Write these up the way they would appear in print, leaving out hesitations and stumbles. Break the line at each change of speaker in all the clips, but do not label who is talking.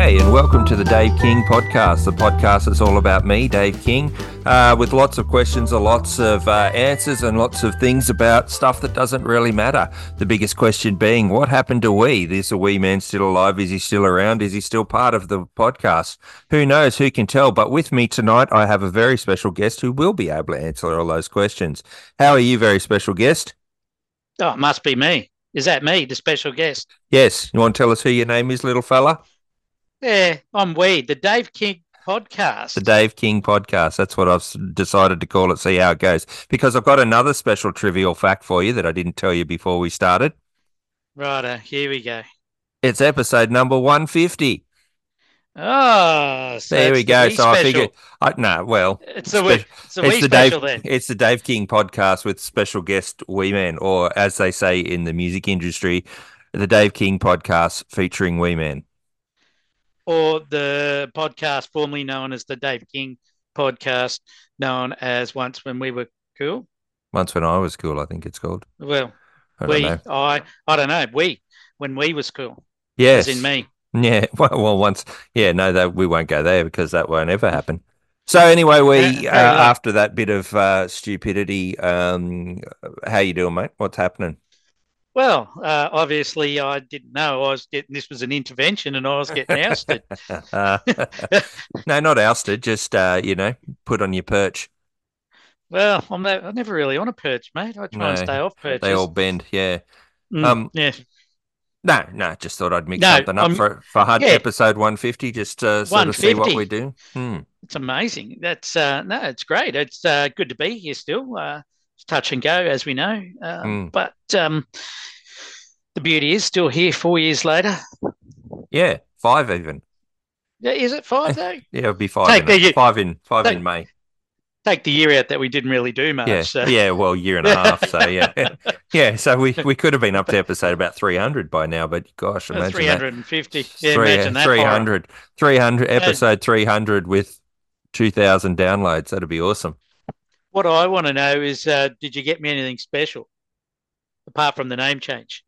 G'day and welcome to the Dave King podcast, the podcast that's all about me, Dave King, with lots of questions and lots of answers and lots of things about stuff that doesn't really matter. The biggest question being, what happened to Wee? Is the Wee man still alive? Is he still around? Is he still part of the podcast? Who knows? Who can tell? But with me tonight, I have a very special guest who will be able to answer all those questions. How are you, very special guest?
Oh, it must be me. Is that me, the special guest?
Yes. You want to tell us who your name is, little fella?
Yeah, I'm Wee, the Dave King podcast.
The Dave King podcast. That's what I've decided to call it, see how it goes. Because I've got another special trivial fact for you that I didn't tell you before we started.
Righto, here we go.
It's episode number 150.
Oh, so
there we go. So I figured,
it's the Wee special then.
It's the Dave King podcast with special guest Wee Man, or as they say in the music industry, the Dave King podcast featuring Wee Man.
Or the podcast formerly known as the Dave King podcast, known as Once When We Were Cool.
Once When I Was Cool, I think it's called.
Well,
I don't know.
When we was cool.
Yes.
As in me.
Yeah, we won't go there because that won't ever happen. So anyway, after that bit of stupidity, how you doing, mate? What's happening?
Well, obviously, I didn't know this was an intervention and I was getting ousted.
No, not ousted, just, put on your perch.
Well, I'm never really on a perch, mate. I try and stay off perches.
They all bend, yeah.
Yeah.
No, just thought I'd mix something up for episode 150, just to sort of see what we do.
It's amazing. That's it's great. It's good to be here still. It's touch and go, as we know. But the beauty is still here 4 years later.
Yeah, 5 even.
Yeah, is it 5 though?
Yeah, it'll be 5 in May.
Take the year out that we didn't really do much.
Yeah,
so.
Year and a half. So yeah, yeah. So we could have been up to episode about 300 by now, but gosh, imagine
350.
That.
Yeah, imagine that.
300 episode 300 with 2,000 downloads. That'd be awesome.
What I want to know is, did you get me anything special apart from the name change?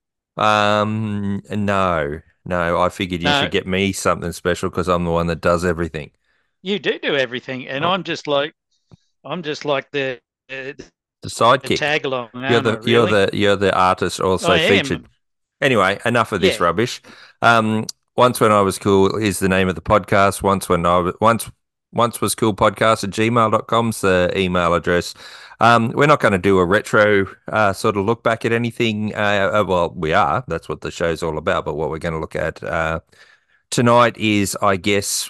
No. I figured you should get me something special because I'm the one that does everything.
You do everything, and I'm just like the
sidekick.
Tag along.
You're the artist also featured. Anyway, enough of this rubbish. Once When I Was Cool is the name of the podcast. Once Was Cool podcast at gmail.com's the email address. We're not going to do a retro sort of look back at anything. Well, we are. That's what the show's all about. But what we're going to look at tonight is, I guess,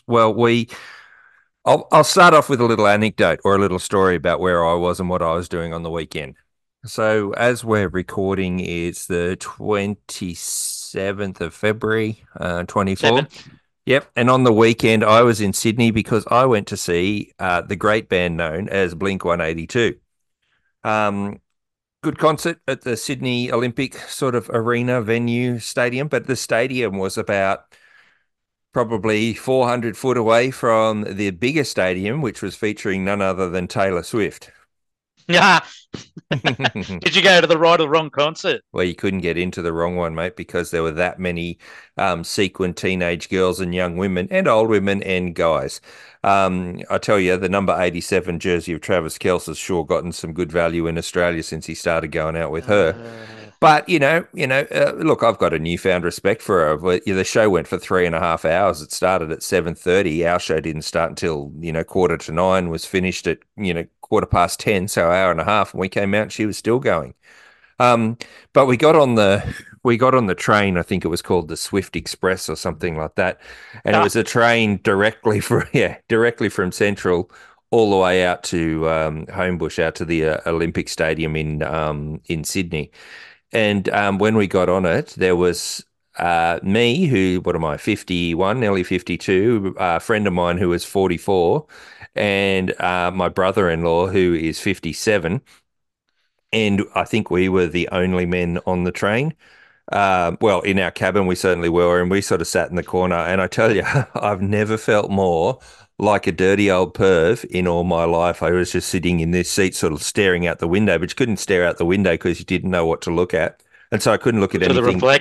I'll start off with a little anecdote or a little story about where I was and what I was doing on the weekend. So as we're recording, it's the 27th of February, 24. Yep. And on the weekend, I was in Sydney because I went to see the great band known as Blink-182. Good concert at the Sydney Olympic sort of arena venue stadium, but the stadium was about probably 400 foot away from the bigger stadium, which was featuring none other than Taylor Swift.
Yeah. Did you go to the right or the wrong concert?
Well, you couldn't get into the wrong one, mate, because there were that many sequined teenage girls and young women and old women and guys. I tell you, the number 87 jersey of Travis Kelce has sure gotten some good value in Australia since he started going out with her. But, look, I've got a newfound respect for her. The show went for 3.5 hours. It started at 7:30. Our show didn't start until, 8:45, was finished at, 10:15, so an hour and a half, and we came out and she was still going. But we got on the train, I think it was called the Swift Express or something like that. And it was a train directly from Central all the way out to Homebush, out to the Olympic Stadium in Sydney. And when we got on it, there was me, who, 51, nearly 52, a friend of mine who was 44, and my brother-in-law who is 57. And I think we were the only men on the train. Well, in our cabin, we certainly were, and we sort of sat in the corner. And I tell you, I've never felt more like a dirty old perv in all my life. I was just sitting in this seat sort of staring out the window, but you couldn't stare out the window because you didn't know what to look at. And so I couldn't look at anything.
The reflection.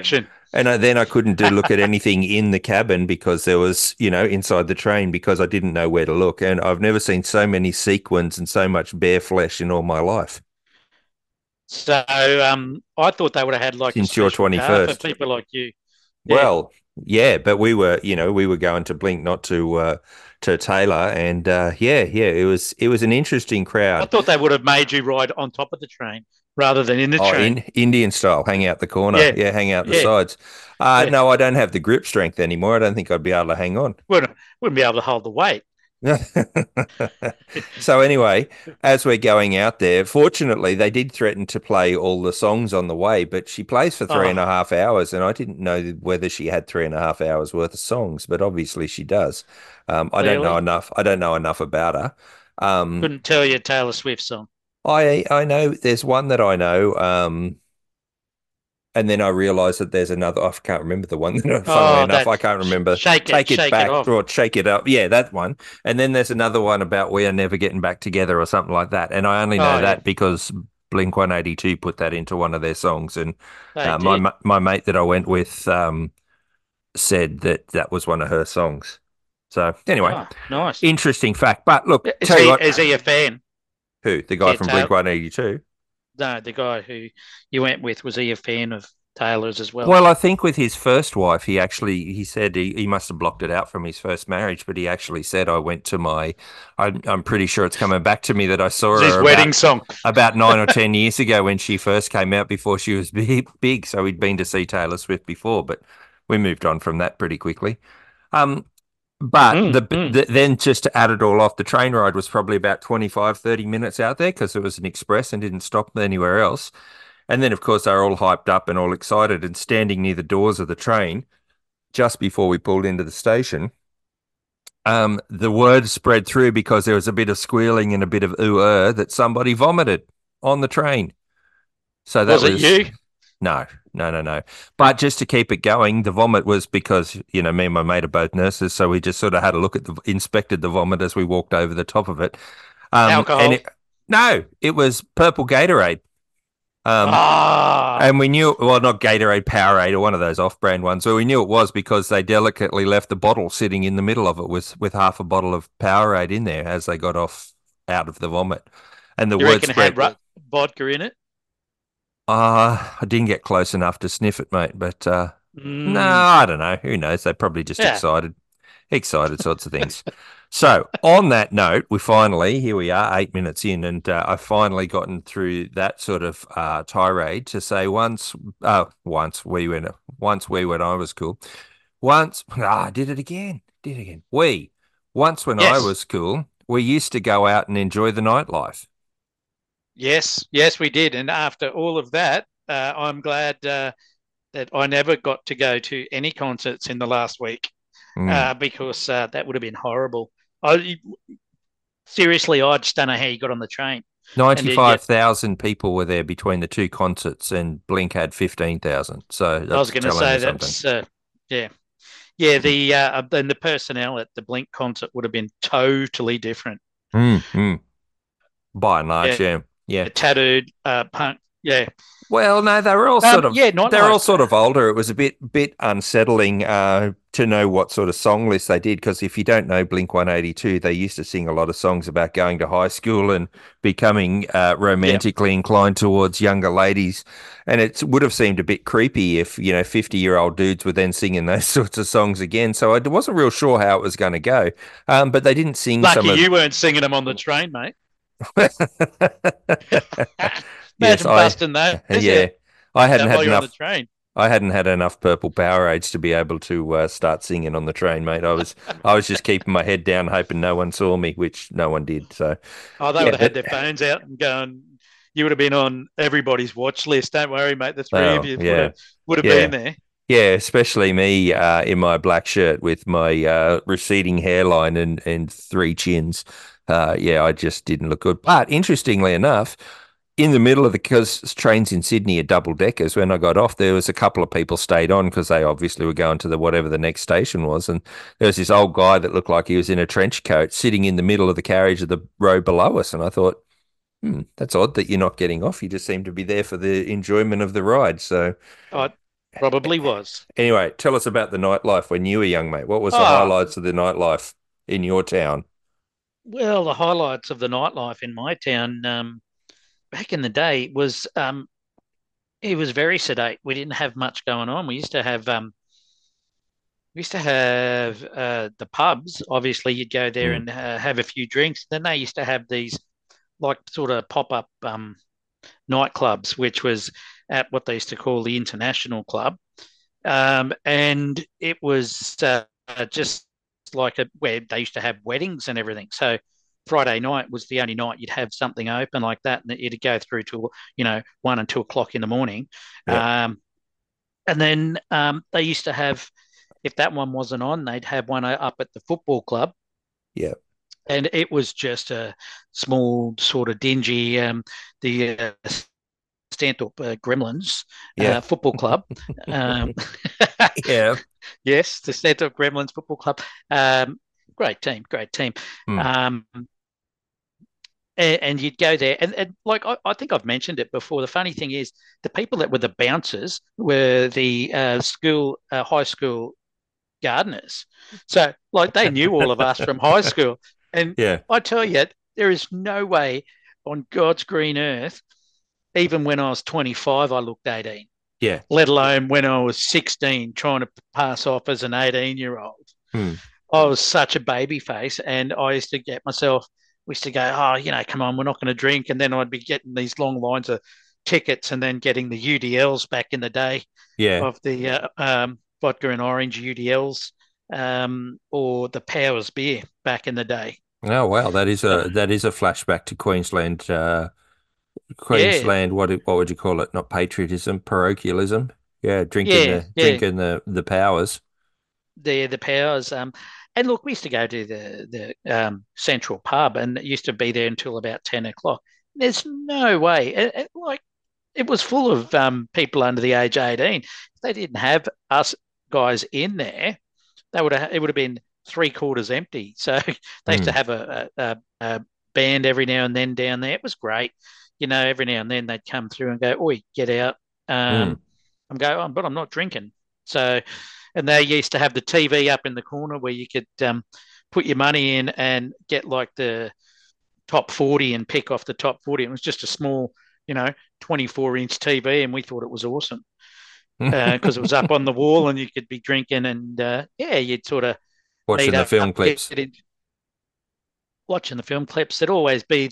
And then I couldn't do look at anything in the cabin because there was, inside the train because I didn't know where to look. And I've never seen so many sequins and so much bare flesh in all my life
So I thought they would have had like a
since your
special car for
21st.
people like you. Yeah.
Well, yeah, but we were going to Blink, not to Taylor, and yeah, it was an interesting
I
crowd.
thought they would have made you ride on top of the train rather than in the
Oh,
train.
in Indian style, hang out the corner.
Yeah.
Yeah, hang out the
Yeah.
sides.
Yeah.
No, I don't have the grip strength anymore. I don't think I'd be able to hang on.
Wouldn't be able to hold the weight.
So anyway, as we're going out there, fortunately, they did threaten to play all the songs on the way, but she plays for three and
Oh,
a half hours, and I didn't know whether she had 3.5 hours worth of songs, but obviously she does. I don't know
clearly.
enough. I don't know enough about her. Um,
Couldn't tell you a Taylor Swift song.
I know there's one that I know. And then I realized that there's another. I can't remember the one. Funnily
Oh,
enough,
that
I can't remember. Take it
shake it
back
off.
or shake it up. Yeah, that one. And then there's another one about we are never getting back together or something like that. And I only know
Oh, yeah,
that because Blink 182 put that into one of their songs. And
they
my
did.
my mate that I went with said that that was one of her songs. So anyway,
Oh, nice.
interesting fact. But look,
Is
tell you
he
what,
is he a fan?
who the guy
Yeah,
from Blink
Taylor.
182.
No, the guy who you went with, was he a fan of Taylor's as well?
Well, I think with his first wife, he said he must have blocked it out from his first marriage, but he actually said I went to my I'm pretty sure it's coming back to me that I saw
It's his
her
wedding song.
about 9 or 10 years ago when she first came out before she was big. So he'd been to see Taylor Swift before, but we moved on from that pretty quickly. Um, but
Mm, mm.
then just to add it all off, the train ride was probably about 25, 30 minutes out there because it was an express and didn't stop anywhere else. And then, of course, they were all hyped up and all excited and standing near the doors of the train just before we pulled into the station. The word spread through because there was a bit of squealing and a bit of that somebody vomited on the train. So that
Was it
was
you?
no, no, no, no. But just to keep it going, the vomit was because, me and my mate are both nurses. So we just sort of had a look at inspected the vomit as we walked over the top of it. And
Alcohol.
no, it was purple Gatorade. Um,
Ah,
And we knew, well, not Gatorade, Powerade, or one of those off-brand ones. So we knew it was because they delicately left the bottle sitting in the middle of it with half a bottle of Powerade in there as they got off out of the vomit. And the
you
word
reckon it had
spread.
vodka in it?
I didn't get close enough to sniff it, mate. But no,
Mm,
I don't know. Who knows? They're probably just
yeah.
excited sorts of things. So on that note, here we are, 8 minutes in, and I've finally gotten through that sort of tirade to say once we when I was cool, did it again. Once when I
Yes.
was cool, we used to go out and enjoy the nightlife.
Yes. Yes, we did. And after all of that, I'm glad that I never got to go to any concerts in the last week
Mm.
because that would have been horrible. I seriously, I just don't know how you got on the train. And you get,
95,000 people were there between the two concerts, and Blink had 15,000. So
I was
that's
going to
telling you
say
something.
that's, yeah. Yeah, the then the personnel at the Blink concert would have been totally different.
Mm, mm. By and large,
Yeah,
yeah, yeah.
tattooed, punk. Yeah,
Well, no, they were all sort of
yeah,
they're all
nightlife.
sort of older. It was a bit unsettling to know what sort of song list they did because if you don't know Blink 182, they used to sing a lot of songs about going to high school and becoming
Yeah,
romantically inclined towards younger ladies, and it would have seemed a bit creepy if 50-year-old dudes were then singing those sorts of songs again. So I wasn't real sure how it was going to go, but they didn't sing
lucky
some of.
you weren't singing them on the train, mate.
Yes,
Imagine busting those
yeah, I hadn't
out
had
while you're on the
enough.
train.
I hadn't had enough purple Powerades to be able to start singing on the train, mate. I was just keeping my head down, hoping no one saw me, which no one did. So,
Oh, they
yeah,
would have had
but
their phones out and going. You would have been on everybody's watch list. Don't worry, mate. The three of
oh
you
yeah,
would have been
yeah,
there.
yeah. Especially me in my black shirt with my receding hairline and three chins. Yeah, I just didn't look good. But interestingly enough, in the middle of because trains in Sydney are double deckers, when I got off, there was a couple of people stayed on because they obviously were going to the whatever the next station was, and there was this old guy that looked like he was in a trench coat sitting in the middle of the carriage of the row below us, and I thought, that's odd that you're not getting off. You just seem to be there for the enjoyment of the ride. So,
Oh, Probably was.
Anyway, tell us about the nightlife when you were young, mate. What was the
Oh,
highlights of the nightlife in your town?
well, the highlights of the nightlife in my town back in the day was it was very sedate. We didn't have much going on. We used to have the pubs. Obviously, you'd go there
Mm,
and have a few drinks. Then they used to have these like sort of pop up nightclubs, which was at what they used to call the International Club. And it was just like where they used to have weddings and everything. So Friday night was the only night you'd have something open like that, and it'd go through to 1 and 2 o'clock in the morning.
yeah,
And then they used to have, if that one wasn't on, they'd have one up at the football club,
yeah,
and it was just a small sort of dingy the Stanthorpe Gremlins
yeah,
football club. Um,
yeah.
yes, the Stanthorpe Gremlins football club. Um, great team, great team.
Mm,
Um, and you'd go there, and like I think I've mentioned it before. The funny thing is, the people that were the bouncers were the high school gardeners. So, like, they knew all of us from high school. And
yeah,
I tell you, there is no way on God's green earth, even when I was 25, I looked 18,
yeah.
let alone when I was 16, trying to pass off as an 18-year-old.
Mm,
I was such a baby face. And I used to get myself, we used to go, oh, come on, we're not going to drink. And then I'd be getting these long lines of tickets and then getting the UDLs back in the day
yeah.
of the vodka and orange UDLs, or the Powers beer back in the day.
Oh wow, that is
So,
a flashback to Queensland.
yeah,
Queensland, what would you call it? Not patriotism, parochialism. Yeah,
yeah, yeah.
drinking the powers.
The Powers. And look, we used to go to the Central Pub, and it used to be there until about 10 o'clock. There's no way. Like, it was full of people under the age 18. If they didn't have us guys in there, it would have been three-quarters empty. So they used to
Mm,
have a band every now and then down there. It was great. Every now and then they'd come through and go, "Oi, get out."
mm.
I'm going, "Oh, but I'm not drinking." So, and they used to have the TV up in the corner where you could put your money in and get like the top 40 and pick off the top 40. It was just a small, you know, 24-inch TV, and we thought it was awesome because it was up on the wall and you could be drinking, and yeah, you'd sort of meet
Watching the film
up, get
clips.
in, watching the film clips. There'd always be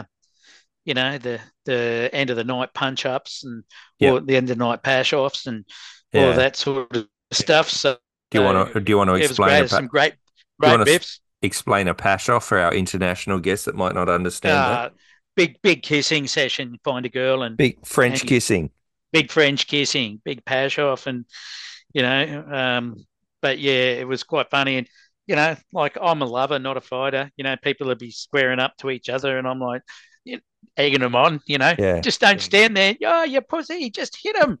the end of the night punch ups, and or
Yep.
the end of the night pash offs, and all of
Yeah.
that sort of stuff. So
Do you want to
it was
explain
great. Some great
do you
great
want to
biffs.
explain a pash off for our international guests that might not understand that?
Uh, big kissing session. Find a girl
Big French
and
kissing.
big French kissing, big pash off, and you know, but yeah, it was quite funny. And like, I'm a lover, not a fighter. People would be squaring up to each other, and I'm like, egging them on.
Yeah.
Just don't stand there. Oh, you pussy, just hit him.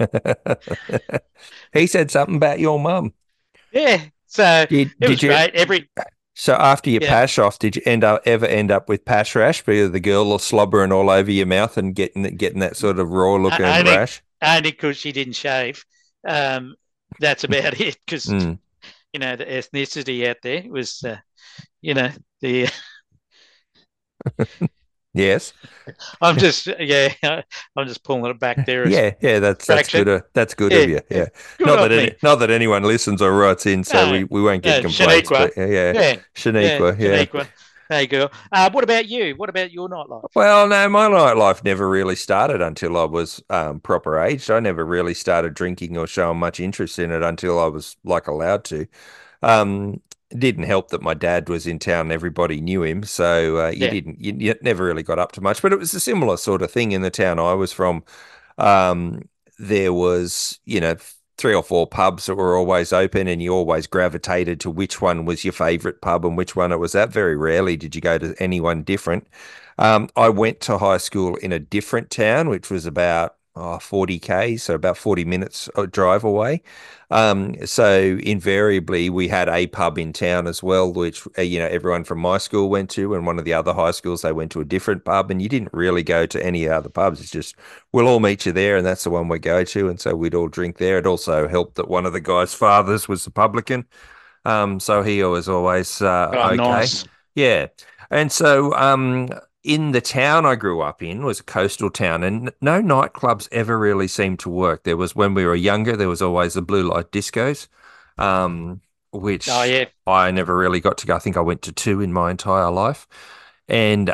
He said something about your mum.
Yeah. So it
Did
was
you
great.
So after your
Yeah,
pash off, did you ever end up with pash rash? Because the girl was slobbering all over your mouth and getting that sort of raw looking
only
rash?
only because she didn't shave. Um, that's about it. Because
Mm.
the ethnicity out there was, you know, the
Yes.
I'm just yeah, I'm just pulling it back there as
Yeah, yeah, that's good.
fraction.
That's good of
Yeah,
you.
yeah.
Yeah,
Good on me.
not that anyone listens or writes in, so
No,
we won't get
no,
complaints.
Shaniqua.
But yeah,
Yeah, yeah,
Shaniqua, yeah.
Shaniqua. Hey, girl. What about you? What about your nightlife?
Well, no, my nightlife never really started until I was proper aged. I never really started drinking or showing much interest in it until I was like allowed to. It didn't help that my dad was in town and everybody knew him, so
Yeah.
you never really got up to much. But it was a similar sort of thing in the town I was from. Um, there was, three or four pubs that were always open, and you always gravitated to which one was your favorite pub and which one it was at. Very rarely did you go to anyone different. I went to high school in a different town, which was about, 40 k's, so about 40 minutes drive away. So invariably we had a pub in town as well, which everyone from my school went to, and one of the other high schools they went to a different pub, and you didn't really go to any other pubs. It's just we'll all meet you there, and that's the one we go to, and so we'd all drink there. It also helped that one of the guys' fathers was a publican, so he was always
Oh,
okay.
nice.
Yeah. And so in the town I grew up in was a coastal town, and no nightclubs ever really seemed to work. There was, when we were younger, there was always the blue light discos,
Oh,
which
yeah.
I never really got to go. I think I went to two in my entire life. And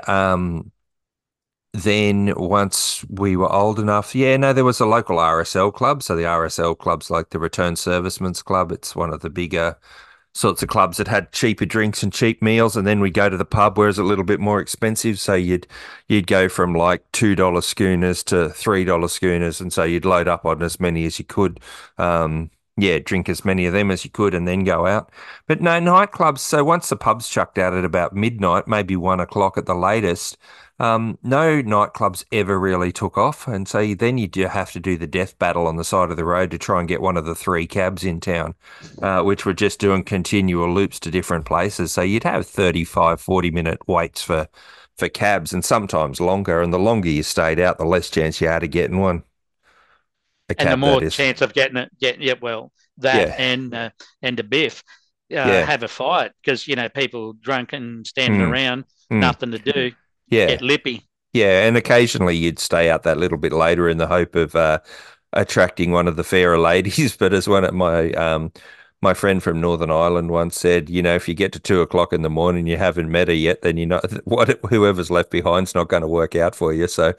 then once we were old enough, yeah, no, there was a local RSL club. So the RSL club's like the Return Servicemen's Club. It's one of the bigger sorts of clubs that had cheaper drinks and cheap meals, and then we go to the pub where it's a little bit more expensive. So you'd go from like $2 schooners to $3 schooners, and so you'd load up on as many as you could. Yeah, drink as many of them as you could, and then go out. But no nightclubs. So once the pubs chucked out at about midnight, maybe 1 o'clock at the latest. No nightclubs ever really took off, and so then you do have to do the death battle on the side of the road to try and get one of the three cabs in town, which were just doing continual loops to different places. So you'd have 35, 40-minute waits for cabs, and sometimes longer. And the longer you stayed out, the less chance you had of getting one. A
And the
cab, that
more
is.
chance of getting it, yeah, well, that
Yeah.
and a biff,
Yeah.
have a fight because people drunk and standing
Mm,
around,
mm.
nothing to do,
Yeah.
get lippy.
Yeah, and occasionally you'd stay out that little bit later in the hope of attracting one of the fairer ladies. But as one of my friend from Northern Ireland once said, if you get to 2 o'clock in the morning, you haven't met her yet, then whoever's left behind's not going to work out for you. So,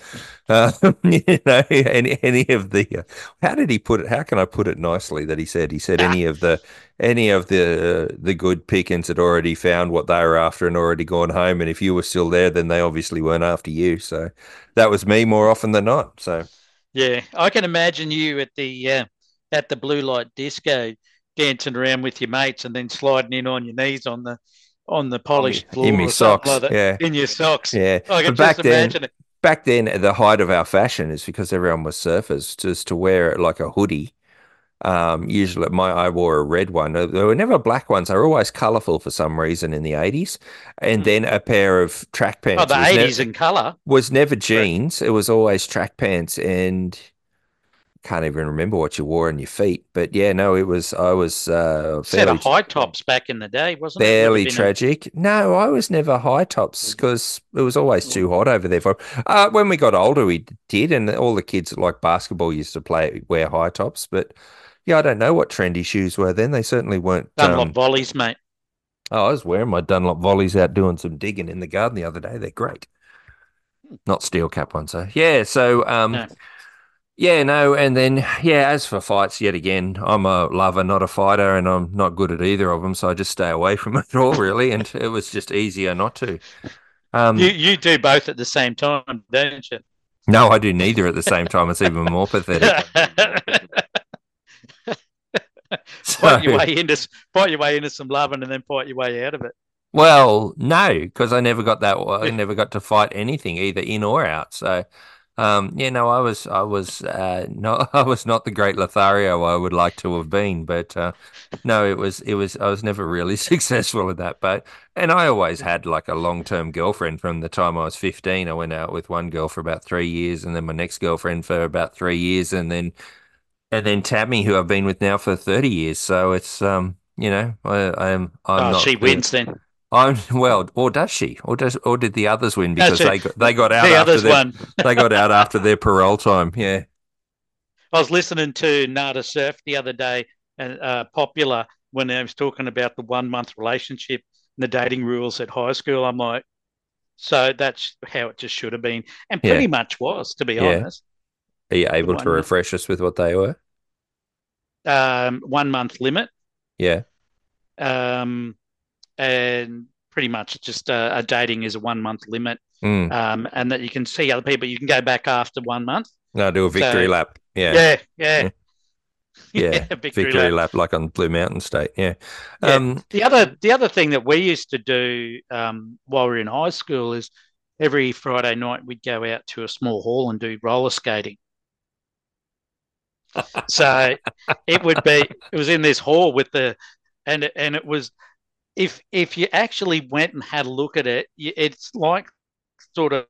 any of the how did he put it? How can I put it nicely? That he said any of the good pickings had already found what they were after and already gone home, and if you were still there, then they obviously weren't after you. So that was me more often than not. So
Yeah, I can imagine you at the blue light disco dancing around with your mates and then sliding in on your knees on the
I'm
polished
in
floor
my
or something
socks,
like that
yeah,
in your socks.
yeah.
I can
But
just imagine it.
back then, the height of our fashion is because everyone was surfers, just to wear like a hoodie. Usually I wore a red one. There were never black ones. They were always colourful for some reason in the 80s. And
Mm.
then a pair of track
Oh,
pants
the 80s in colour.
was never
But
jeans. It was always track pants, and can't even remember what you wore on your feet. But yeah, no, I was
set of high tops back in the day, wasn't it? Would have
fairly
been a
tragic. No, I was never high tops because it was always too hot over there. When we got older, we did, and all the kids that like basketball used to wear high tops. But yeah, I don't know what trendy shoes were then. They certainly weren't.
Dunlop volleys, mate.
Oh, I was wearing my Dunlop volleys out doing some digging in the garden the other day. They're great, not steel cap ones. So yeah, so
No.
yeah, no, and then yeah, as for fights, yet again, I'm a lover, not a fighter, and I'm not good at either of them, so I just stay away from it all, really, and it was just easier not to.
You
Um,
you do both at the same time, don't you?
no, I do neither at the same time. It's even more pathetic.
fight your
So,
way into fight your way into some loving and then fight your way out of it.
well, no, because I never got that. I never got to fight anything either in or out. So, yeah, no, not, I was not the great Lothario I would like to have been, but no, I was never really successful at that. And I always had like a long-term girlfriend from the time I was 15. I went out with one girl for about 3 years, and then my next girlfriend for about 3 years, and then Tammy, who I've been with now for 30 years. So it's I'm
Oh,
not
she wins then.
I'm well, or does she? Or did the others win
No,
because
she,
they got out
the
after
others won.
their parole time. Yeah.
I was listening to Nada Surf the other day and Popular when I was talking about the 1 month relationship and the dating rules at high school. I'm like, so that's how it just should have been, and
Yeah.
pretty much was, to be
Yeah.
honest.
Are you
The
able to
1 month,
refresh us with what they were?
1 month limit,
Yeah.
um, and pretty much just a dating is a 1 month limit,
Mm.
and that you can see other people. You can go back after 1 month.
No, do a victory
So
lap. Yeah.
yeah, yeah,
Yeah. Yeah.
yeah, victory
Victory
lap.
lap like on Blue Mountain State. Yeah.
Yeah.
Um,
The other thing that we used to do while we were in high school is every Friday night we'd go out to a small hall and do roller skating. So it was in this hall with the, and it was, if you actually went and had a look at it, it's like sort of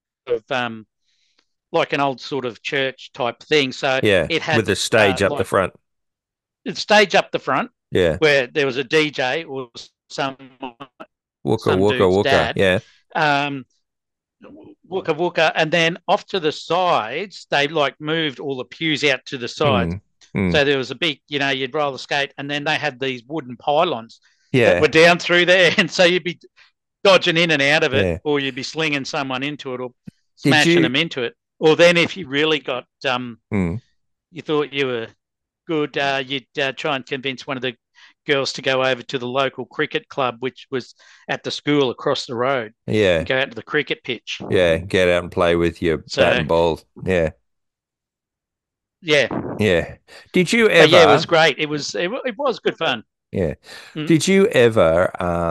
like an old sort of church type thing. So
Yeah,
it
with
had
the stage up the
like
front.
a stage up the front
Yeah.
where there was a DJ or some
Wooka
some
wooka
dude's
wooka.
dad.
Yeah.
Um, Wooka wooka, and then off to the sides, they like moved all the pews out to the sides.
Mm, mm.
So there was a big, you'd roller skate, and then they had these wooden pylons that were
Yeah.
down through there, and so you'd be dodging in and out of it,
Yeah.
or you'd be slinging someone into it, or
Did
smashing
you?
them into it. Or then if you really got,
Mm,
you thought you were good, you'd try and convince one of the girls to go over to the local cricket club, which was at the school across the road, and
yeah.
go out to the cricket pitch.
Yeah. Get out and play with your bat
So
and ball. Yeah.
yeah,
Yeah. Did you
but yeah, it was
ever?
great. It was good fun.
Yeah.
Mm.
Did you ever?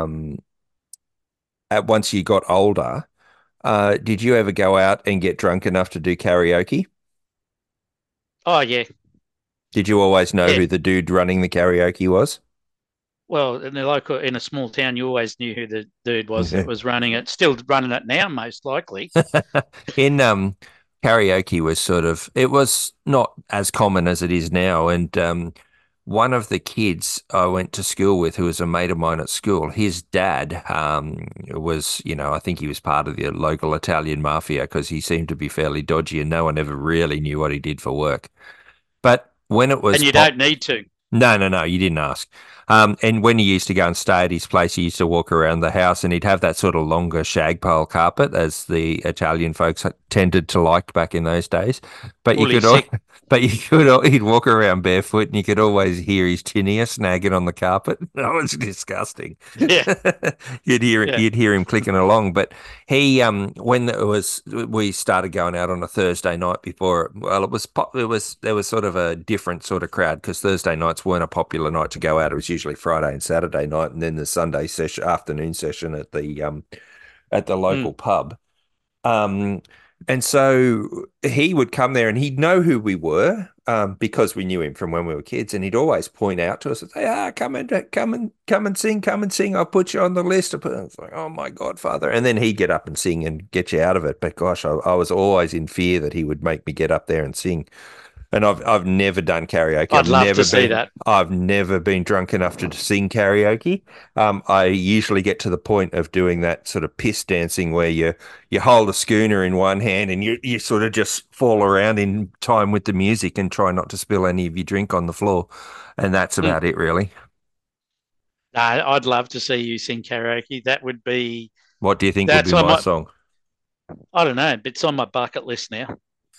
At once you got older, did you ever go out and get drunk enough to do karaoke?
Oh yeah,
Did you always know
yeah.
who the dude running the karaoke was?
Well, in a small town, you always knew who the dude was that was running it. Still running it now, most likely.
In karaoke was sort of it was not as common as it is now, and one of the kids I went to school with, who was a mate of mine at school, his dad was, I think he was part of the local Italian mafia because he seemed to be fairly dodgy, and no one ever really knew what he did for work. But when it
And
was
you
pop,
don't need to.
no, no, no, you didn't ask. And when he used to go and stay at his place, he used to walk around the house and he'd have that sort of longer shagpole carpet, as the Italian folks tended to like back in those days. But you
Fully
could,
sick.
but you could, he'd walk around barefoot and you could always hear his tinea snagging on the carpet. That was disgusting.
Yeah, yeah.
You'd hear him clicking along. But he, when we started going out on a Thursday night before, well, there was sort of a different sort of crowd because Thursday nights weren't a popular night to go out. It was usually Friday and Saturday night, and then the Sunday session, afternoon session at the
Mm.
local pub. Um, and so he would come there and he'd know who we were, because we knew him from when we were kids, and he'd always point out to us and say, come and sing. I'll put you on the list. I was like, oh my God, Father. And then he'd get up and sing and get you out of it. But gosh, I was always in fear that he would make me get up there and sing. And I've never done karaoke.
I'd love to see that.
I've never been drunk enough to sing karaoke. I usually get to the point of doing that sort of piss dancing where you hold a schooner in one hand and you sort of just fall around in time with the music and try not to spill any of your drink on the floor. And that's
Mm.
about it, really.
No, I'd love to see you sing karaoke. That would be
What do you think would
that's
be
on
my
my
song?
I don't know, but it's on my bucket list now.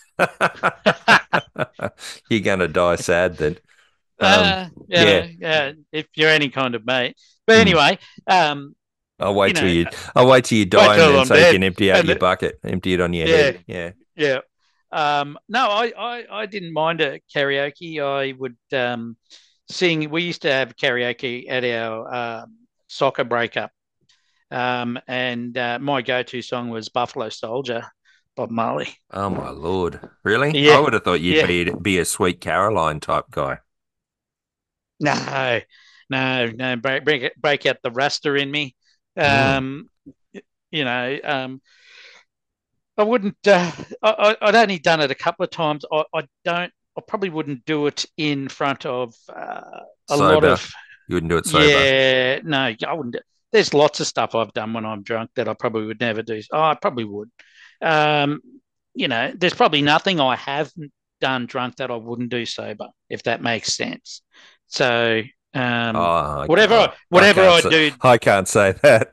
You're gonna die sad then. Yeah.
Yeah, if you're any kind of mate. But
Hmm.
anyway, um, you know,
I'll wait till you
wait
die and
till
then
I'm
so you
dead.
can empty out
And
your bucket, empty it on your
yeah,
head. Yeah.
yeah. No, I didn't mind a karaoke. I would sing. We used to have karaoke at our soccer breakup, and my go-to song was Buffalo Soldier, Bob Marley.
Oh my Lord. Really? I
Yeah,
would have thought you'd
yeah.
be a Sweet Caroline type guy.
No, no. Break out the Rasta in me.
Mm.
Um, you know, I wouldn't. I'd only done it a couple of times. I don't. I probably wouldn't do it in front of a lot
Sober.
of.
You wouldn't do it sober.
Yeah, no, I wouldn't. There's lots of stuff I've done when I'm drunk that I probably would never do. Oh, I probably would. Um, there's probably nothing I haven't done drunk that I wouldn't do sober, if that makes sense. So,
Oh,
whatever I do,
I can't say that.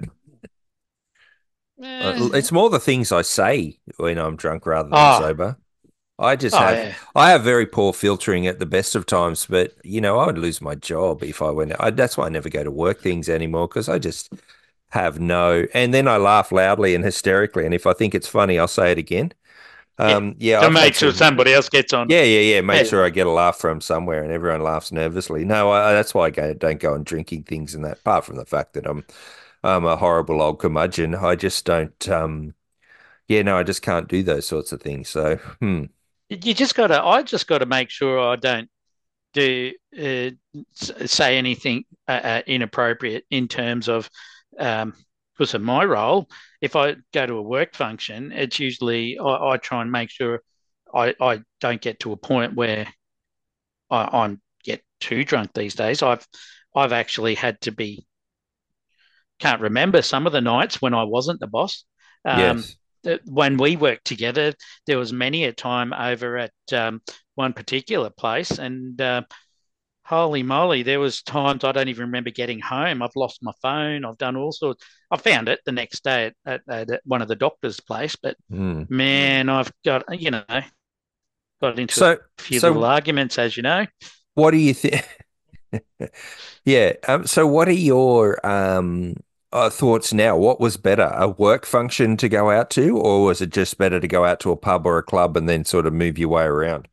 eh,
It's more the things I say when I'm drunk rather than
oh,
sober.
oh yeah,
I have very poor filtering at the best of times, but I would lose my job if I went. That's why I never go to work things anymore because I just have no. And then I laugh loudly and hysterically, and if I think it's funny, I'll say it again.
yeah.
Yeah,
To
I've had
make sure
some.
somebody else gets on.
Yeah. Make
Yeah,
sure I get a laugh from somewhere, and everyone laughs nervously. No, that's why don't go on drinking things and that. Apart from the fact that I'm a horrible old curmudgeon, I just don't. Yeah, no, I just can't do those sorts of things. So, hmm.
you just got to. I just got to make sure I don't do say anything inappropriate in terms of because of my role. If I go to a work function, it's usually I try and make sure I don't get to a point where I'm get too drunk these days. I've actually had to be can't remember some of the nights when I wasn't the boss. Um,
Yes.
when we worked together, there was many a time over at one particular place, and holy moly, there was times I don't even remember getting home. I've lost my phone. I've done all sorts. I found it the next day at one of the doctor's place, but
Mm.
man, I've got got into a
So,
few little
so
arguments, as you know.
what do you think? Yeah. So what are your thoughts now? What was better, a work function to go out to, or was it just better to go out to a pub or a club and then sort of move your way around?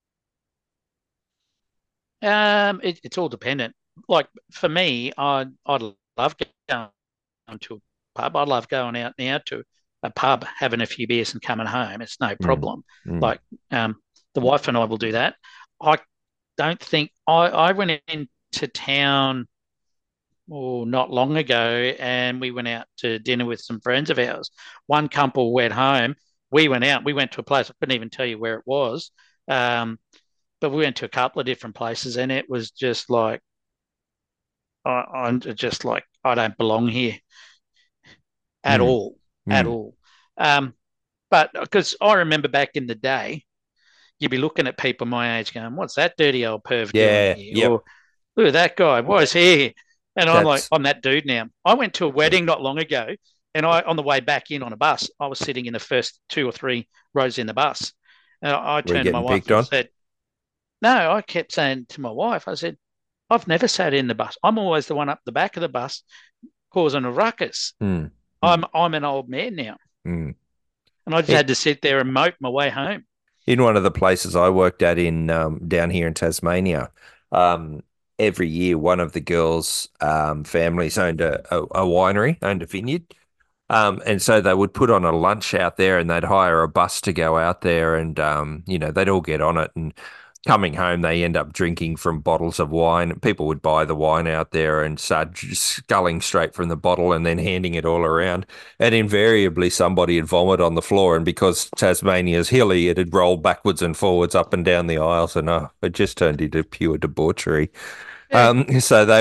It's all dependent. Like for me, I'd love going to a pub. I love going out now to a pub, having a few beers and coming home. It's no
Mm.
problem.
Mm.
Like the wife and I will do that. I don't think I went into town not long ago and we went out to dinner with some friends of ours. One couple went home. We went out. We went to a place. I couldn't even tell you where it was. But we went to a couple of different places and it was just like I'm just like I don't belong here at
Mm.
all, at
Mm.
all. Um, but because I remember back in the day, you'd be looking at people my age going, "What's that dirty old perv doing
Yeah.
here?"
Yep.
Or "Look at that guy, why is he here?" And I'm like,
That's
"I'm that dude now." I went to a
yeah.
wedding not long ago, and I on the way back in on a bus, I was sitting in the first two or three rows in the bus, and I
Were you
turned to my
getting
wife
picked
and
on?
said, "No," I kept saying to my wife, I said, "I've never sat in the bus. I'm always the one up the back of the bus causing a ruckus.
Mm.
I'm an old man now."
Mm.
And I just
It,
had to sit there and mope my way home.
in one of the places I worked at in down here in Tasmania, um, every year one of the girls' families owned a winery, owned a vineyard. And so they would put on a lunch out there and they'd hire a bus to go out there and, they'd all get on it. And coming home, they end up drinking from bottles of wine. People would buy the wine out there and start sculling straight from the bottle and then handing it all around. And invariably, somebody would vomit on the floor. And because Tasmania's hilly, it had rolled backwards and forwards up and down the aisles. And it just turned into pure debauchery.
Yeah.
So they,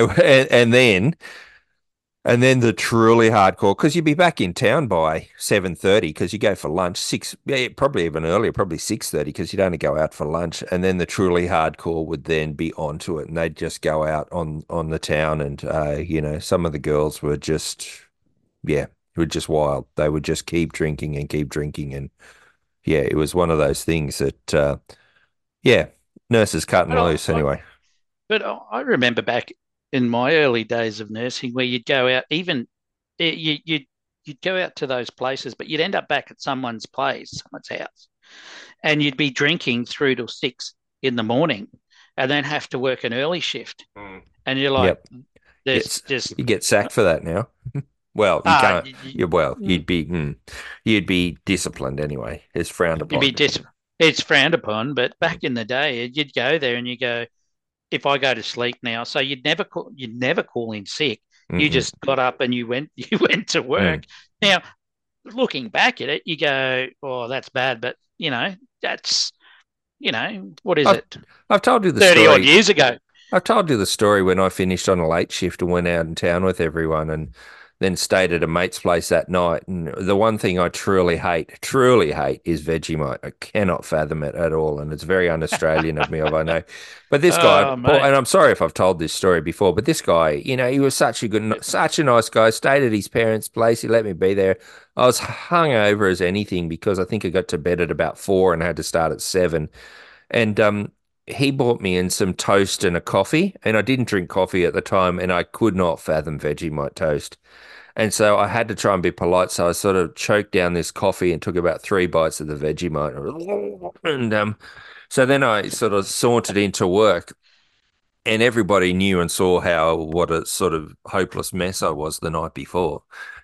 and then the truly hardcore, because you'd be back in town by 7:30 because you go for lunch, six, yeah, probably even earlier, probably 6:30 because you'd only go out for lunch. And then the truly hardcore would then be onto it and they'd just go out on the town. And, some of the girls were just, yeah, were just wild. They would just keep drinking and keep drinking. And yeah, it was one of those things that, yeah, nurses cutting
But I,
loose
I
anyway.
but I remember back in my early days of nursing where you'd go out, even you'd go out to those places, but you'd end up back at someone's place, someone's house, and you'd be drinking through till 6 in the morning, and then have to work an early shift,
Mm.
and you're like,
Yep.
there's
Gets
just
you get sacked for that now. Well, you
ah,
can't. You'd be disciplined anyway. It's frowned
you'd
upon.
be it's frowned upon, but back in the day, you'd go there and you go, if I go to sleep now, so you'd never call in sick. You
Mm-mm.
just got up and you went you went to work.
Mm.
Now, looking back at it, you go, "Oh, that's bad," but that's what is
I've
it?
I've told you the
30 odd
story.
years ago.
I've told you the story when I finished on a late shift and went out in town with everyone and then stayed at a mate's place that night. And the one thing I truly hate is Vegemite. I cannot fathom it at all. And it's very un-Australian of me, I know. But this guy,
Oh,
Paul,
mate.
and I'm sorry if I've told this story before, but this guy, he was such a nice guy, stayed at his parents' place. He let me be there. I was hungover as anything because I think I got to bed at about 4 and had to start at 7. And he bought me in some toast and a coffee, and I didn't drink coffee at the time, and I could not fathom Vegemite toast. And so I had to try and be polite, so I sort of choked down this coffee and took about 3 bites of the Vegemite. And so then I sort of sauntered into work, and everybody knew and saw what a sort of hopeless mess I was the night before.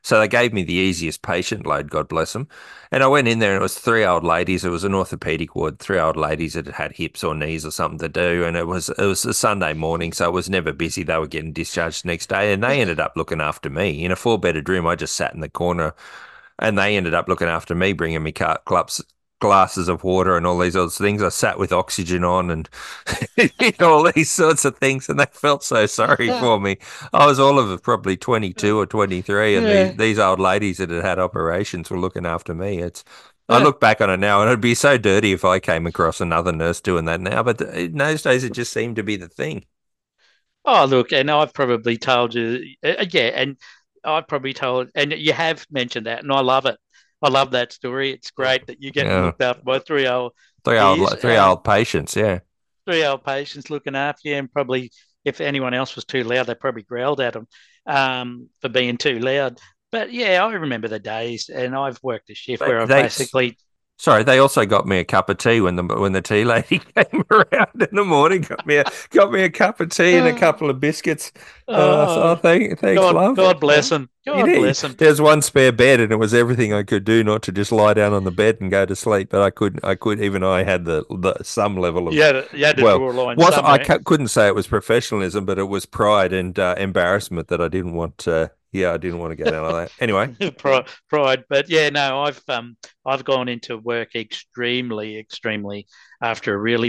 So they gave me the easiest patient load, God bless them. And I went in there and it was three old ladies. It was an orthopedic ward, three old ladies that had hips or knees or something to do. And it was a Sunday morning, so it was never busy. They were getting discharged the next day and they ended up looking after me. In a four-bedded room, I just sat in the corner and they ended up looking after me, bringing me cups, glasses of water, and all these other things. I sat with oxygen on and all these sorts of things, and they felt so sorry for me. I was all of probably 22 or 23, and
Yeah.
these old ladies that had had operations were looking after me. I look back on it now, and it'd be so dirty if I came across another nurse doing that now. But in those days, it just seemed to be the thing.
Oh, look, and I've probably told you, yeah, and I've probably told, and you have mentioned that, and I love it. I love that story. It's great that you're getting
Yeah,
looked after by peers,
three old patients. Yeah.
3 old patients looking after you, and probably if anyone else was too loud, they probably growled at them for being too loud. But yeah, I remember the days, and I've worked a shift
They,
where I've
they
basically,
Sorry, they also got me a cup of tea when the tea lady came around in the morning. Got me a cup of tea and a couple of biscuits. And I said,
oh,
"Oh, thanks, love."
God bless them,
You
God
know,
bless them.
there's one spare bed, and it was everything I could do not to just lie down on the bed and go to sleep. But I couldn't. I could even I had the some level of
You had to
well,
draw a line
was I
somewhere.
couldn't say it was professionalism, but it was pride and embarrassment that I didn't want. Yeah, I didn't want to go down like that. Anyway,
Pride. But yeah, no, I've gone into work extremely after a really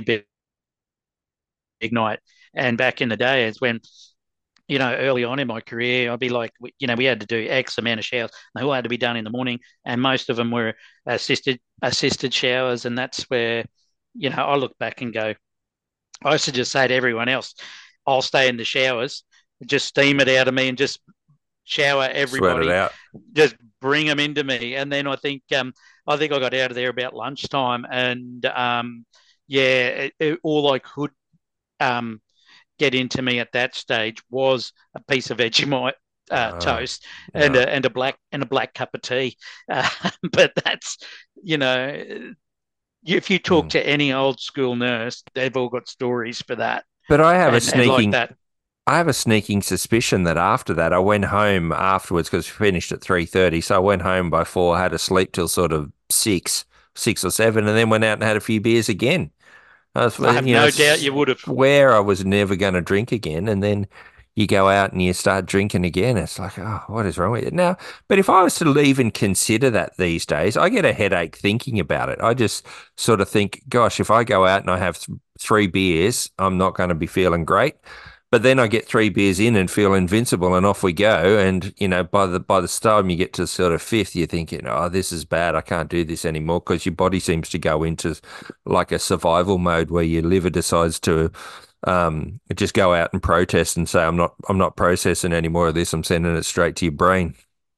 big night. And back in the day, is when early on in my career, I'd be like, we had to do X amount of showers. They all had to be done in the morning, and most of them were assisted showers, and that's where I look back and go, I used to just say to everyone else, I'll stay in the showers, just steam it out of me, and just shower
sweat it
everybody,
out.
just bring them into me. And then I think I got out of there about lunchtime, and yeah, all I could um, get into me at that stage was a piece of Vegemite
Oh,
toast and
no.
a black cup of tea. Uh, but that's you know if you talk
Mm.
to any old school nurse, they've all got stories for that
But
and like that.
I have a sneaking suspicion that after that, I went home afterwards because we finished at 3:30. So I went home by 4, had to sleep till sort of 6 or 7, and then went out and had a few beers again.
I have no doubt you would have.
Swear I was never going to drink again. And then you go out and you start drinking again. It's like, oh, what is wrong with it now? But if I was to even consider that these days, I get a headache thinking about it. I just sort of think, gosh, if I go out and I have three beers, I'm not going to be feeling great. But then I get three beers in and feel invincible, and off we go. And by the time you get to sort of fifth, you're thinking, "Oh, this is bad. I can't do this anymore," because your body seems to go into like a survival mode where your liver decides to just go out and protest and say, I'm not processing any more of this. I'm sending it straight to your brain."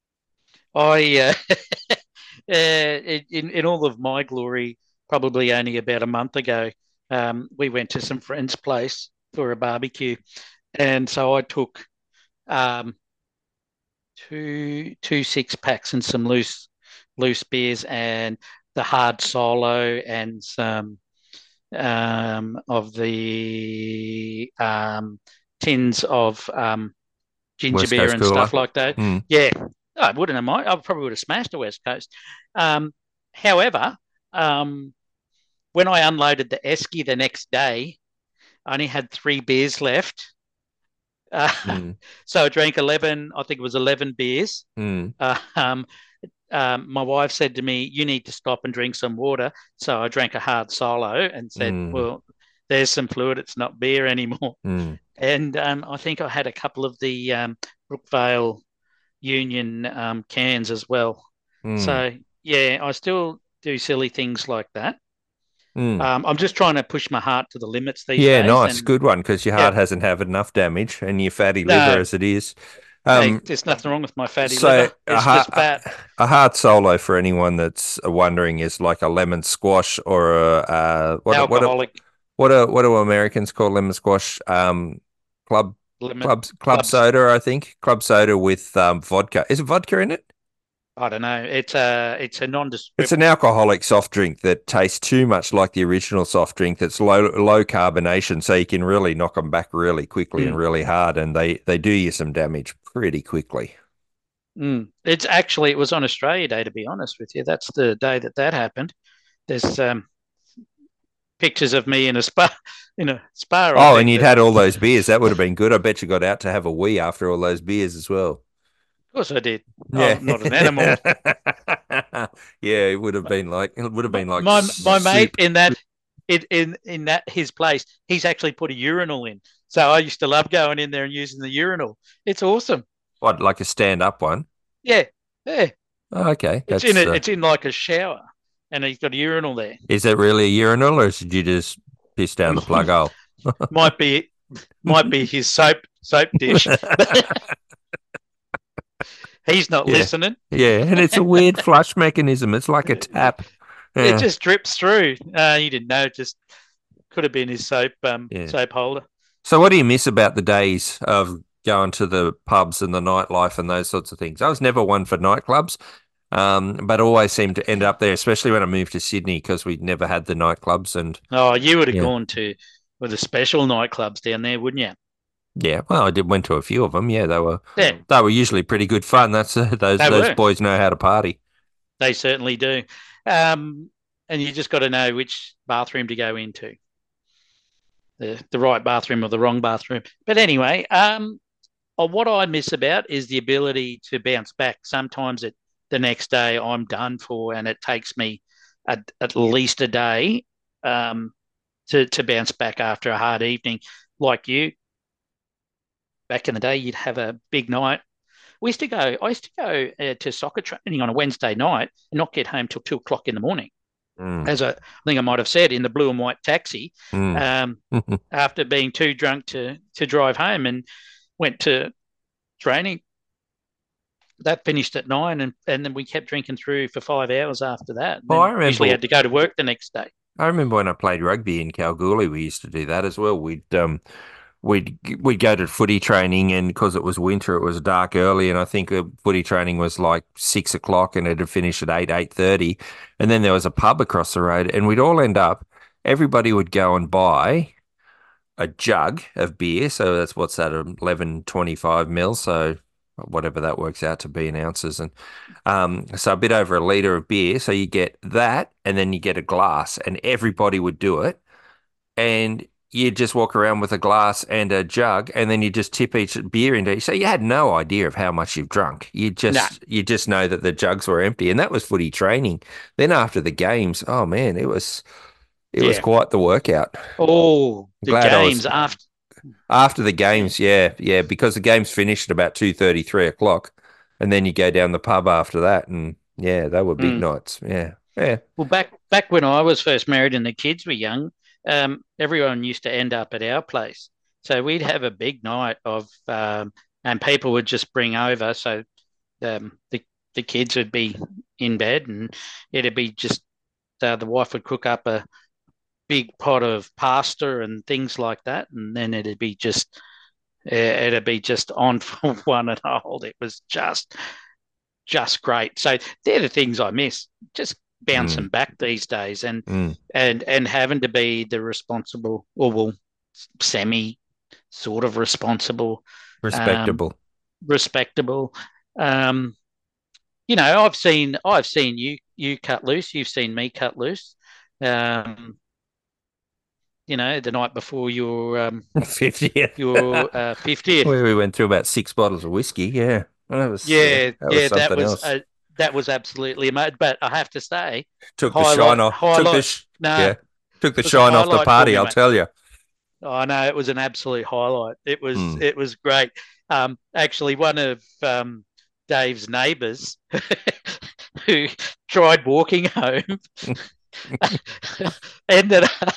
I in all of my glory, probably only about a month ago, we went to some friend's place for a barbecue, and so I took um, two 6 packs and some loose beers and the hard solo and some of the tins of ginger
West
beer
Coast
and
cooler.
stuff like that.
Mm,
Yeah, I wouldn't have mind. I probably would have smashed the West Coast. However, um, when I unloaded the esky the next day, I only had 3 beers left. Uh,
mm,
so I drank 11, I think it was 11 beers.
mm,
Uh, my wife said to me, "You need to stop and drink some water." So I drank a hard solo and said,
mm,
"Well, there's some fluid. It's not beer anymore."
mm,
And I think I had a couple of the Brookvale Union cans as well.
mm,
So yeah, I still do silly things like that.
mm.
I'm just trying to push my heart to the limits these
Yeah,
days,
nice.
and
Good one, because your
yeah,
heart hasn't had enough damage and your fatty liver
no,
as it is.
hey,
Um,
there's nothing wrong with my fatty
so
liver. It's just fat.
a hard solo for anyone that's wondering is like a lemon squash or a
Alcoholic
what do Americans call lemon squash? Club
limit
club
clubs.
soda, I think. Club soda with vodka. Is it vodka in it?
I don't know. It's a
It's
nondescript.
an alcoholic soft drink that tastes too much like the original soft drink that's low carbonation, so you can really knock them back really quickly and
Mm.
really hard, and they do you some damage pretty quickly.
It was on Australia Day, to be honest with you. That's the day that happened. There's pictures of me in a spa, I
Oh, and
think.
you'd
But
had all those beers. That would have been good. I bet you got out to have a wee after all those beers as well.
of course I did.
Yeah.
I'm not an animal.
Yeah, it would have been like
My mate
soup.
in that his place, he's actually put a urinal in. So I used to love going in there and using the urinal. It's awesome.
What, like a stand-up one?
Yeah, yeah.
Oh, okay.
It's in it's in like a shower, and he's got a urinal there.
Is it really a urinal or did you just piss down the plug hole?
might be might be his soap dish. He's not
Yeah.
listening.
Yeah. And it's a weird flush mechanism. It's like a tap.
It
Yeah.
just drips through. He didn't know. It just could have been his
Yeah.
soap holder.
So what do you miss about the days of going to the pubs and the nightlife and those sorts of things? I was never one for nightclubs, but always seemed to end up there, especially when I moved to Sydney because we'd never had the nightclubs. And
Oh, you would have
yeah,
gone to with the special nightclubs down there, wouldn't you?
yeah. Well, I did went to a few of them. Yeah,
Yeah,
they were usually pretty good fun. That's those
they
those
were.
boys know how to party.
They certainly do. And you just got to know which bathroom to go into, the right bathroom or the wrong bathroom. But anyway, what I miss about is the ability to bounce back. Sometimes the next day I'm done for, and it takes me at least a day to bounce back after a hard evening. Like you, back in the day, you'd have a big night. I used to go to soccer training on a Wednesday night and not get home till 2 o'clock in the morning.
Mm,
I think I might have said, in the blue and white taxi,
mm.
um, after being too drunk to drive home, and went to training. That finished at 9, and then we kept drinking through for 5 hours after that. And
Oh, I
then
remember.
usually had to go to work the next day.
I remember when I played rugby in Kalgoorlie, we used to do that as well. We'd go to footy training, and because it was winter, it was dark early, and I think footy training was like 6 o'clock, and it'd finish at 8:30, and then there was a pub across the road, and we'd all end up. Everybody would go and buy a jug of beer, so what's that, 11.25 mil, so whatever that works out to be in ounces, and so a bit over a liter of beer. So you get that, and then you get a glass, and everybody would do it, and you'd just walk around with a glass and a jug, and then you just tip each beer into each. So you had no idea of how much you've drunk.
Nah,
You just know that the jugs were empty, and that was footy training. Then after the games, oh man, it was
yeah.
quite the workout.
Oh,
I'm
the
glad I was
games after.
after the
Yeah,
games. Yeah, yeah, because the games finished at about 2:30, 3 o'clock, and then you go down the pub after that, and yeah, they were big
mm.
nights. Yeah, yeah.
Well, back when I was first married and the kids were young, everyone used to end up at our place. So we'd have a big night and people would just bring over. So the kids would be in bed, and it'd be just the wife would cook up a big pot of pasta and things like that, and then it'd be just on for one and hold. It was just great. So they're the things I miss. Just
Mm,
bouncing back these days, and
mm.
and having to be the responsible, or well, semi sort of responsible, um,
Respectable.
respectable. Um, I've seen you cut loose. You've seen me cut loose. Um, the night before
50th.
your 50th.
We went through about 6 bottles of whiskey. Yeah,
Yeah,
that was
yeah,
something else.
that was absolutely amazing. But I have to say,
Took the shine
highlight
off.
highlight. No,
Yeah, took the
it was a
shine off the
highlight for
party.
me,
I'll
mate.
too.
Oh no, it was an absolute highlight. It was
Mm.
it was great. Actually, one of Dave's neighbours who tried walking home ended up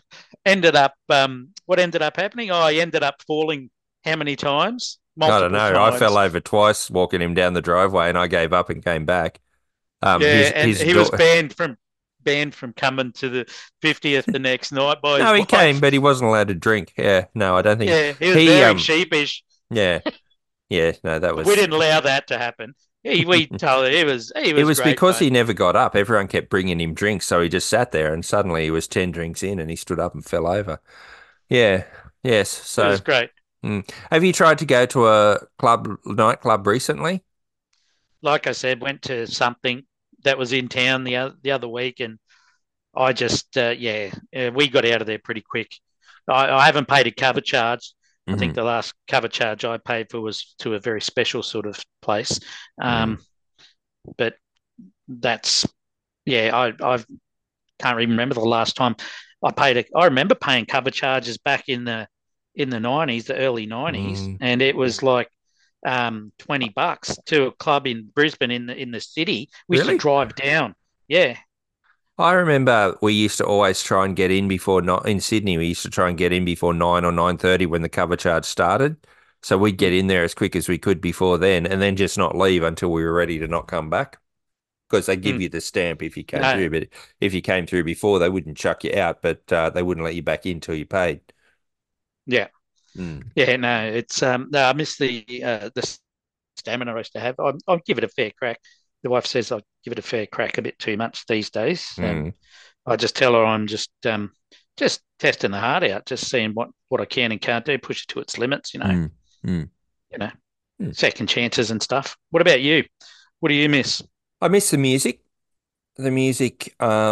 what ended up happening? Oh, he ended up falling how many times?
I don't
Multiple
know. I fell
times.
over twice walking him down the driveway, and I gave up and came back.
Yeah, and
His
he was
door.
banned from coming to the 50th the next night by his
No, he came,
wife.
but he wasn't allowed to drink. Yeah, no, I don't think
Yeah, he was
he.
very sheepish.
Yeah, yeah. No, that
We
was.
didn't allow that to happen. We told her he
It
was
was
great
because
fun.
he never got up. Everyone kept bringing him drinks, so he just sat there, and suddenly he was 10 drinks in, and he stood up and fell over. Yeah. Yes.
It was
So,
great.
have you tried to go to a nightclub recently?
like I said, went to something that was in town the other week, and I just we got out of there pretty quick. I haven't paid a cover charge. I think
Hmm.
the last cover charge I paid for was to a very special sort of place.
Mm.
Um, but that's yeah, I can't even remember the last time I paid. I remember paying cover charges back in the 90s, the early 90s,
Mm.
and it was like $20 to a club in Brisbane in the city. We used to
Really?
drive down. Yeah.
I remember we used to always try and get in before not in Sydney. We used to try and get in before 9 or 9:30 when the cover charge started. So we'd get
Mm,
in there as quick as we could before then, and then just not leave until we were ready to not come back. Because they give
mm.
you the stamp if you came
No.
through, but if you came through before, they wouldn't chuck you out, but they wouldn't let you back in till you paid.
Yeah.
Mm.
Yeah. No. It's no. I miss the stamina I used to have. I'll give it a fair crack. The wife says I give it a fair crack a bit too much these days.
Mm.
I just tell her I'm just testing the heart out, just seeing what I can and can't do, push it to its limits.
Mm. Mm.
You know,
Mm.
second chances and stuff. What about you? What do you miss?
I miss the music. The music,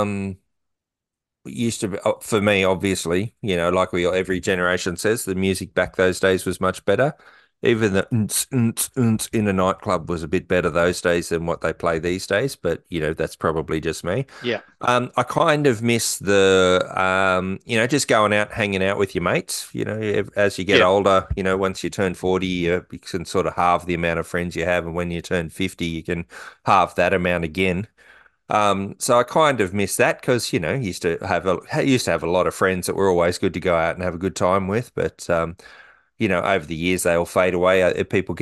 used to be, for me, obviously, like every generation says, the music back those days was much better. Even the in a nightclub was a bit better those days than what they play these days, but that's probably just me.
Yeah.
I kind of miss just going out, hanging out with your mates. As you get
Yeah.
older, once you turn 40, you can sort of halve the amount of friends you have, and when you turn 50, you can halve that amount again. So I kind of miss that because, used to have a lot of friends that were always good to go out and have a good time with. But over the years they all fade away. People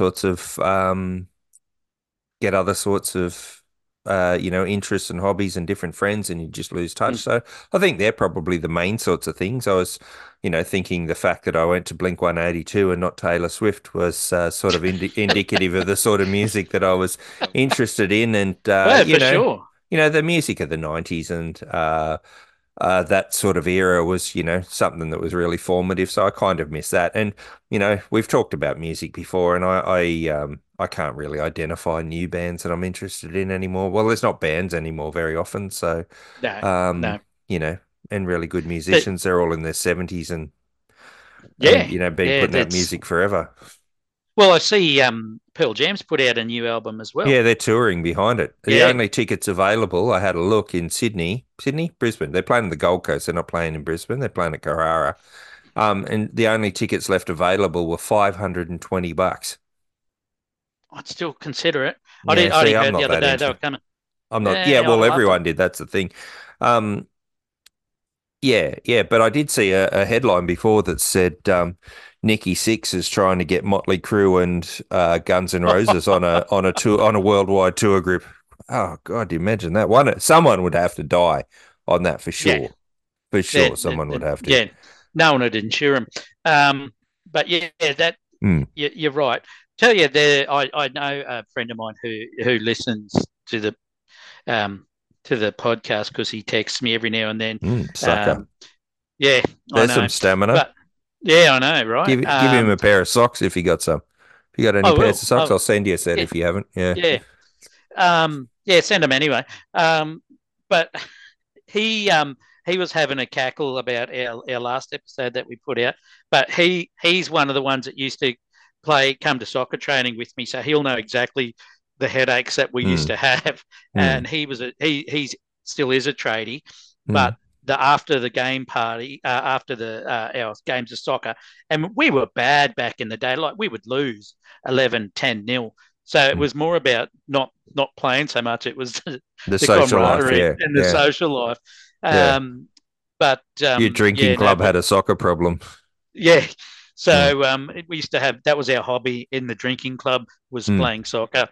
get other sorts of interests and hobbies and different friends, and you just lose touch.
Mm.
So I think they're probably the main sorts of things. I was, thinking the fact that I went to Blink 182 and not Taylor Swift was sort of indicative of the sort of music that I was interested in, and
Well, for sure.
the music of the 90s and that sort of era was, something that was really formative. So I kind of miss that. And, we've talked about music before, and I can't really identify new bands that I'm interested in anymore. Well, there's not bands anymore very often. So,
No,
um,
no.
you know, and really good
But
musicians, they're all in their 70s and
yeah,
been
yeah.
putting out
That's
music forever.
well. I see. Pearl Jam's put out a new album as well.
Yeah, they're touring behind it. The
Yeah.
only tickets available, I had a look in Sydney, Brisbane. They're playing in the Gold Coast. They're not playing in Brisbane. They're playing at Carrara. And the only tickets left available were $520.
I'd still consider it.
Yeah,
I only
see, I'm
heard the
not
other
that
day they were
into.
coming.
I'm not. Yeah,
Yeah,
well,
I'd love to.
everyone did. That's the thing. Um, yeah, yeah, but I did see a headline before that said Nikki Sixx is trying to get Motley Crue and Guns N' Roses on a tour on a worldwide tour group. Oh God, do you imagine that? Someone would have to die on that for
Yeah,
sure. For sure, someone would have to.
yeah. No one would insure him. But yeah, that
Mm,
you're right. Tell you there, I know a friend of mine who listens to the um to the podcast because he texts me every now and then.
sucker.
Um, yeah, I
There's some
know,
stamina.
but yeah, I know, right?
Give him a pair of socks if you got some. If you got any
I
pairs
will.
of socks, I'll send you a set
Yeah,
if you haven't. Yeah.
yeah, yeah. Send him anyway. But he he was having a cackle about our last episode that we put out. But he's one of the ones that used to come to soccer training with me, so he'll know exactly the headaches that we used
Mm,
to have.
mm,
And he's still is a tradie,
mm,
but the after the game party, after the our games of soccer, and we were bad back in the day. Like we would lose 11-10-0. So it
mm.
was more about not playing so much. It was
The
the
social life,
camaraderie
yeah,
and the
yeah,
social life.
yeah.
Um, but
Your drinking
yeah, no,
club had a soccer problem.
yeah.
Mm.
So we used to have that was our hobby in the drinking club was
Mm.
playing soccer,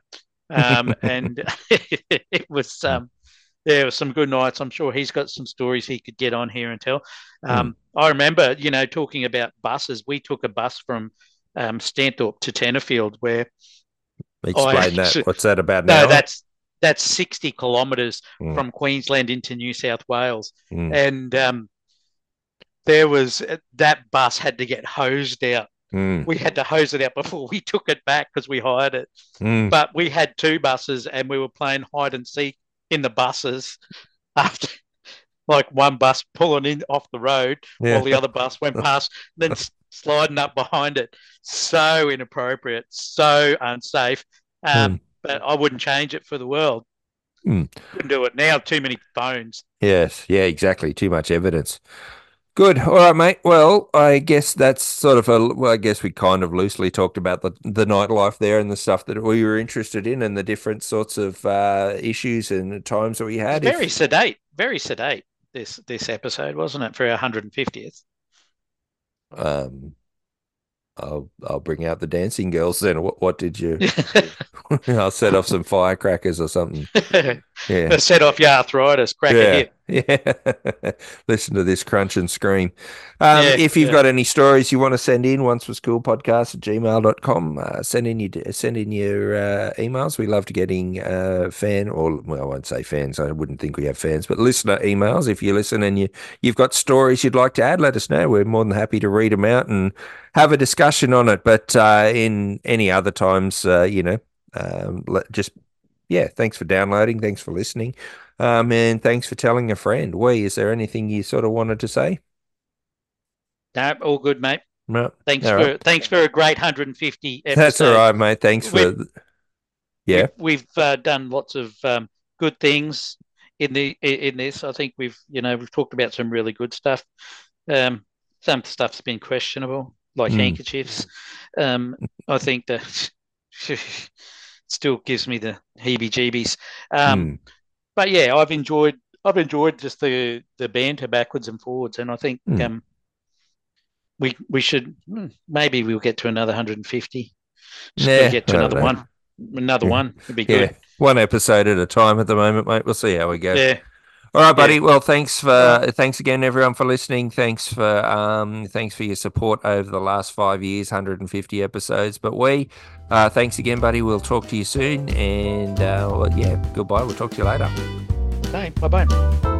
and it was there were some good nights. I'm sure he's got some stories he could get on here and tell.
Mm.
I remember, talking about buses. We took a bus from Stanthorpe to Tenterfield, where I
Explain that.
actually
What's that about an
no,
hour?
that's 60 kilometres
Mm.
from Queensland into New South Wales,
Mm.
and there was that bus had to get hosed out
Mm.
We had to hose it out before we took it back because we hired it.
Mm.
But we had 2 buses and we were playing hide and seek in the buses after like one bus pulling in off the road
Yeah.
while the other bus went past, then sliding up behind it. So inappropriate, so unsafe.
Mm.
But I wouldn't change it for the world.
Mm.
Couldn't do it now. Too many phones.
Yes. Yeah, exactly. Too much evidence. Good. All right, mate. Well, I guess that's sort of I guess we kind of loosely talked about the nightlife there and the stuff that we were interested in and the different sorts of issues and times that we
It was
had.
very sedate, very sedate. This episode, wasn't it, for our 150th?
Um, I'll bring out the dancing girls then. What did you? I'll set off some firecrackers or something. Yeah.
Set off your arthritis, crack a
Yeah.
hip.
Yeah. Listen to this crunch and scream.
Yeah,
If you've
yeah.
got any stories you want to send in, oncewascoolpodcast@gmail.com, send in your emails. We love to getting I won't say fans. I wouldn't think we have fans, but listener emails. If you listen and you've got stories you'd like to add, let us know. We're more than happy to read them out and have a discussion on it. But in any other times, thanks for downloading. Thanks for listening. And thanks for telling a friend. Is there anything you sort of wanted to say?
No, all good, mate.
No.
Thanks
All
for
right.
thanks for a great 150
That's all
episode.
right, mate. Thanks for yeah.
We've done lots of good things in this. I think we've talked about some really good stuff. Some stuff's been questionable, like handkerchiefs. I think that still gives me the heebie-jeebies. But yeah, I've enjoyed just the banter backwards and forwards, and I think we should maybe we'll get to another 150. Just got to get to another one. Another one would be good.
One episode at a time at the moment, mate. We'll see how we go.
Yeah.
All right, buddy. Well, thanks again, everyone, for listening. Thanks for your support over the last 5 years, 150 episodes. But thanks again, buddy. We'll talk to you soon. And goodbye. We'll talk to you later.
Okay. Bye-bye.